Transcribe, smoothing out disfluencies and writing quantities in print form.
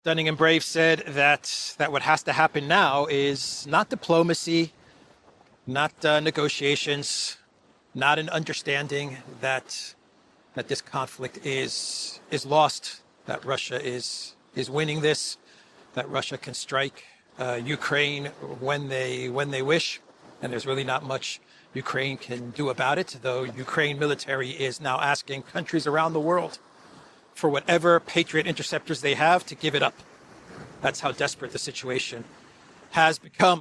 Dunning and Brave said that what has to happen now is not diplomacy, not negotiations, not an understanding that this conflict is lost, that Russia is winning this, that Russia can strike Ukraine when they wish, and there's really not much Ukraine can do about it. Though Ukraine military is now asking countries around the world for whatever Patriot interceptors they have to give it up. That's how desperate the situation has become.